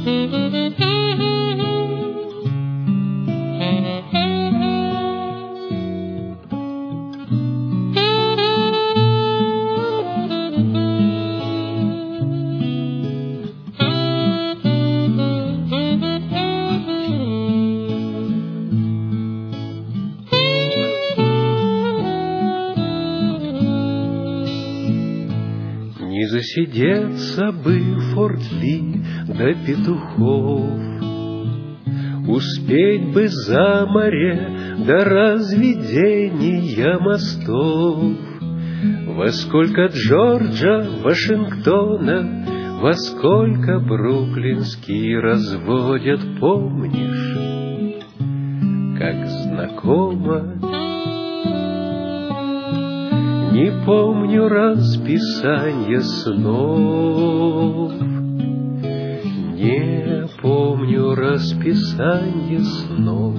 Не засидеться бы в Форт-Ли до петухов, успеть бы за море до разведения мостов. Во сколько Джорджа, Вашингтона, во сколько бруклинские разводят, помнишь, как знакомо. Не помню расписание снов, не помню расписание снов.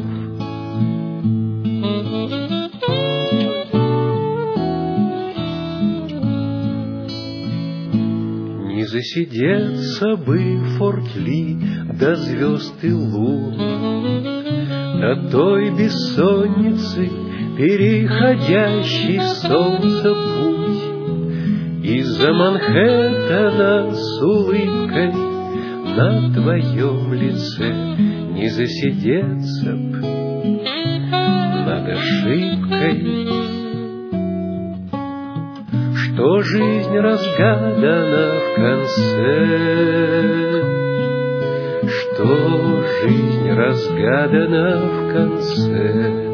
Не засидеться бы в Форт-Ли до звезд и лун, до той бессонницы, переходящий солнце путь, из-за Манхэттена с улыбкой на твоем лице. Не засидеться б над ошибкой, что жизнь разгадана в конце, что жизнь разгадана в конце.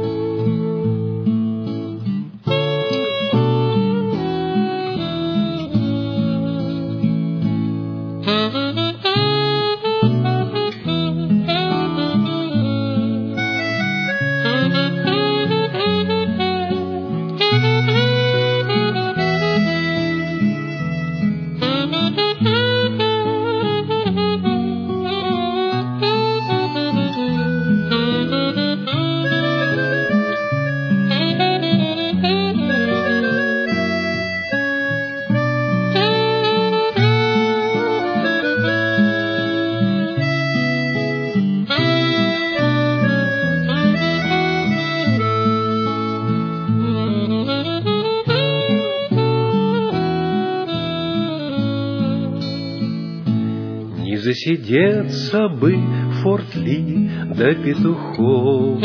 Не засидеться бы в Форт-Ли до петухов,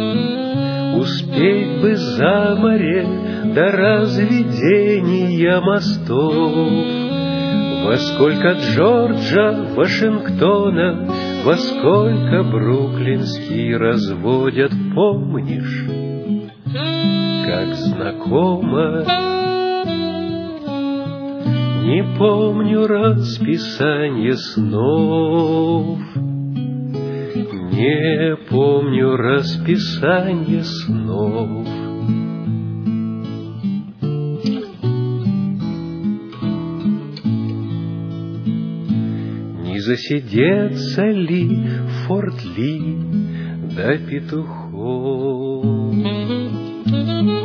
успеть бы за море до разведения мостов. Во сколько Джорджа, Вашингтона, во сколько бруклинские разводят, помнишь, как знакомо. Не помню расписание снов, не помню расписание снов. Не засидеться ли в Форт-Ли до петухов?